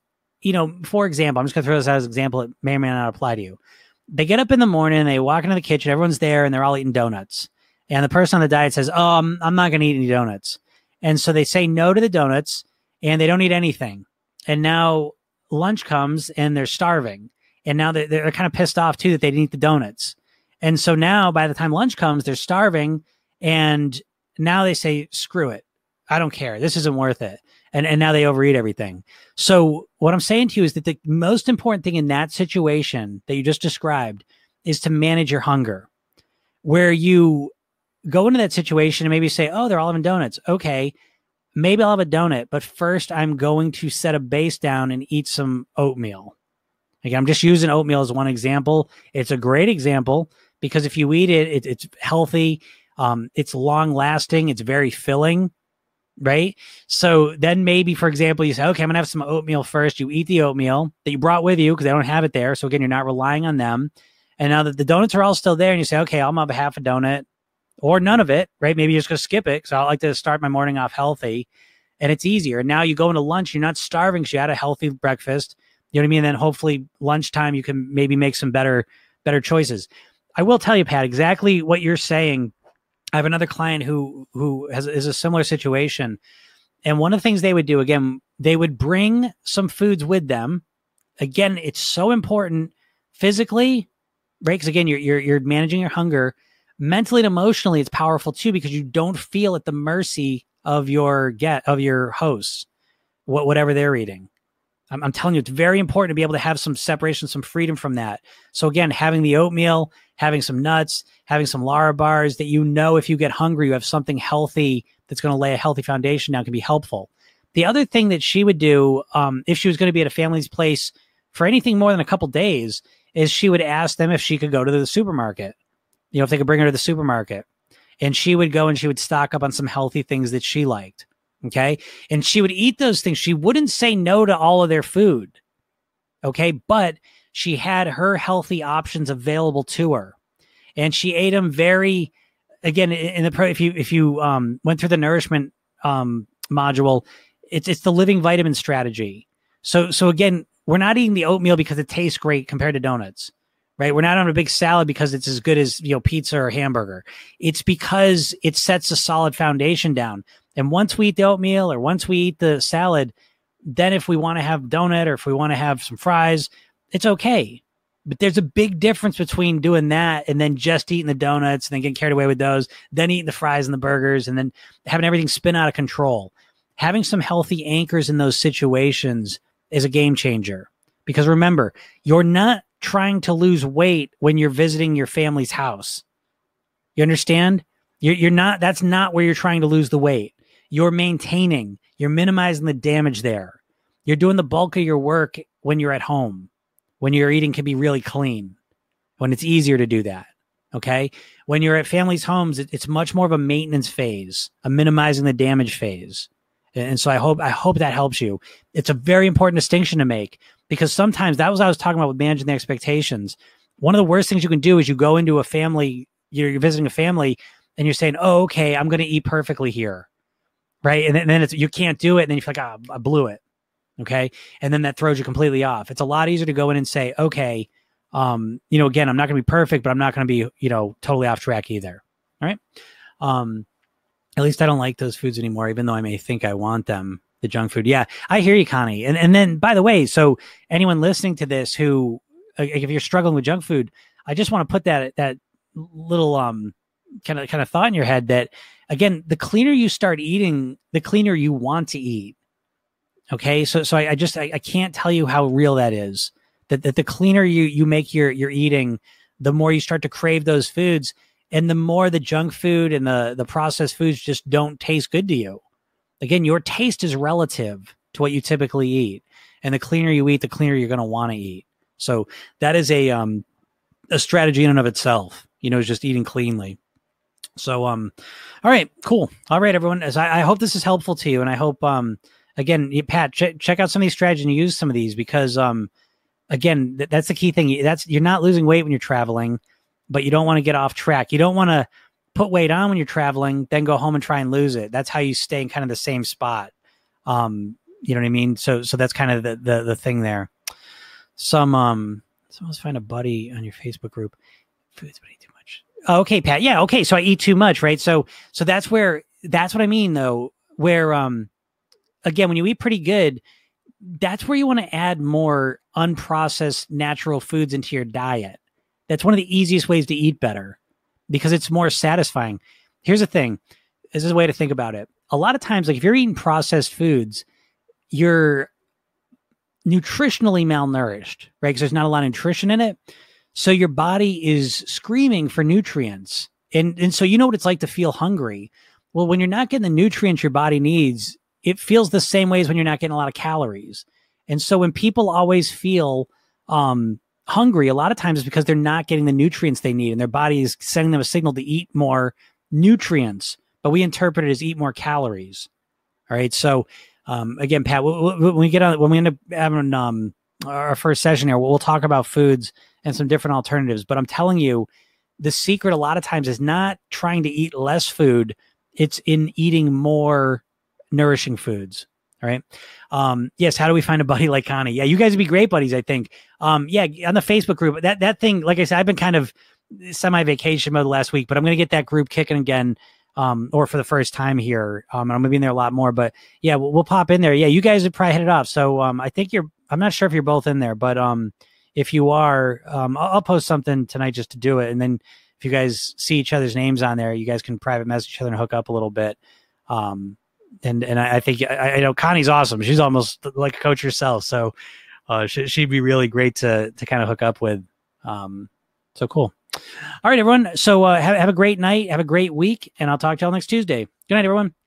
for example, I'm just going to throw this out as an example. It may or may not apply to you. They get up in the morning, they walk into the kitchen, everyone's there, and they're all eating donuts. And the person on the diet says, "Oh, I'm not going to eat any donuts." And so they say no to the donuts, and they don't eat anything. And now lunch comes, and they're starving. And now they're kind of pissed off, too, that they didn't eat the donuts. And so now by the time lunch comes, they're starving, and now they say, screw it. I don't care. This isn't worth it. And now they overeat everything. So what I'm saying to you is that the most important thing in that situation that you just described is to manage your hunger, where you go into that situation and maybe say, oh, they're all having donuts. Okay, maybe I'll have a donut, but first I'm going to set a base down and eat some oatmeal. Again, I'm just using oatmeal as one example. It's a great example because if you eat it, it's healthy. It's long lasting. It's very filling, right? So then maybe, for example, you say, okay, I'm going to have some oatmeal first. You eat the oatmeal that you brought with you because they don't have it there. So again, you're not relying on them. And now that the donuts are all still there and you say, okay, I'm going to have half a donut or none of it, right? Maybe you're just going to skip it because I like to start my morning off healthy and it's easier. And now you go into lunch, you're not starving because you had a healthy breakfast. You know what I mean? And then hopefully lunchtime, you can maybe make some better choices. I will tell you, Pat, exactly what you're saying. I have another client who is a similar situation. And one of the things they would do, again, they would bring some foods with them. Again, it's so important physically, right? Because again, you're managing your hunger. Mentally and emotionally, it's powerful too, because you don't feel at the mercy of your hosts, whatever they're eating. I'm telling you, it's very important to be able to have some separation, some freedom from that. So again, having the oatmeal, having some nuts, having some Lara bars that if you get hungry, you have something healthy that's going to lay a healthy foundation down can be helpful. The other thing that she would do, if she was going to be at a family's place for anything more than a couple days, is she would ask them if she could go to the supermarket, if they could bring her to the supermarket. And she would go and she would stock up on some healthy things that she liked. Okay. And she would eat those things. She wouldn't say no to all of their food. Okay. But she had her healthy options available to her. And she ate them again, if you went through the nourishment module, it's the living vitamin strategy. So again, we're not eating the oatmeal because it tastes great compared to donuts, right? We're not on a big salad because it's as good as, pizza or hamburger. It's because it sets a solid foundation down. And once we eat the oatmeal or once we eat the salad, then if we want to have donut or if we want to have some fries, it's okay. But there's a big difference between doing that and then just eating the donuts and then getting carried away with those, then eating the fries and the burgers and then having everything spin out of control. Having some healthy anchors in those situations is a game changer. Because remember, you're not trying to lose weight when you're visiting your family's house. You understand? You're not, that's not where you're trying to lose the weight. You're maintaining, you're minimizing the damage there. You're doing the bulk of your work when you're at home, when your eating can be really clean, when it's easier to do that. Okay. When you're at families' homes, it's much more of a maintenance phase, a minimizing the damage phase. And so I hope that helps you. It's a very important distinction to make because sometimes that was what I was talking about with managing the expectations. One of the worst things you can do is you go into a family, you're visiting a family and you're saying, oh, okay, I'm going to eat perfectly here. Right. And then you can't do it. And then you feel like, I blew it. Okay. And then that throws you completely off. It's a lot easier to go in and say, okay, again, I'm not going to be perfect, but I'm not going to be, totally off track either. All right. At least I don't like those foods anymore, even though I may think I want them, the junk food. Yeah, I hear you, Connie. And then, by the way, so anyone listening to this who, if you're struggling with junk food, I just want to put that little kind of thought in your head that, again, the cleaner you start eating, the cleaner you want to eat. Okay, so I can't tell you how real that is. That the cleaner you make your eating, the more you start to crave those foods. And the more the junk food and the processed foods just don't taste good to you. Again, your taste is relative to what you typically eat. And the cleaner you eat, the cleaner you're going to want to eat. So that is a strategy in and of itself, is just eating cleanly. So, all right, cool. All right, everyone. As I hope this is helpful to you, and I hope, again, Pat, check out some of these strategies and use some of these because, again, that's the key thing. You're not losing weight when you're traveling, but you don't want to get off track. You don't want to put weight on when you're traveling, then go home and try and lose it. That's how you stay in kind of the same spot. You know what I mean? So that's kind of the thing there. Someone find a buddy on your Facebook group. Foods, but I eat too much. Oh, okay, Pat. Yeah. Okay. So I eat too much, right? So that's what I mean though, where, again, when you eat pretty good, that's where you want to add more unprocessed natural foods into your diet. That's one of the easiest ways to eat better because it's more satisfying. Here's the thing. This is a way to think about it. A lot of times, like if you're eating processed foods, you're nutritionally malnourished, right? Because there's not a lot of nutrition in it. So your body is screaming for nutrients. And so you know what it's like to feel hungry. Well, when you're not getting the nutrients your body needs, it feels the same way as when you're not getting a lot of calories. And so when people always feel hungry, a lot of times it's because they're not getting the nutrients they need and their body is sending them a signal to eat more nutrients, but we interpret it as eat more calories. All right. So again, Pat, when we end up having our first session here, we'll talk about foods and some different alternatives. But I'm telling you, the secret a lot of times is not trying to eat less food. It's in eating more nourishing foods. All right. Yes. How do we find a buddy like Connie? Yeah. You guys would be great buddies, I think. Yeah. On the Facebook group, that thing, like I said, I've been kind of semi-vacation mode last week, but I'm going to get that group kicking again. Or for the first time here. I'm going to be in there a lot more, but yeah, we'll pop in there. Yeah. You guys would probably hit it off. So, I think I'm not sure if you're both in there, but, if you are, I'll post something tonight just to do it. And then if you guys see each other's names on there, you guys can private message each other and hook up a little bit. And I think I know Connie's awesome. She's almost like a coach herself. So, she'd be really great to kind of hook up with. So cool. All right, everyone. So, have a great night. Have a great week. And I'll talk to y'all next Tuesday. Good night, everyone.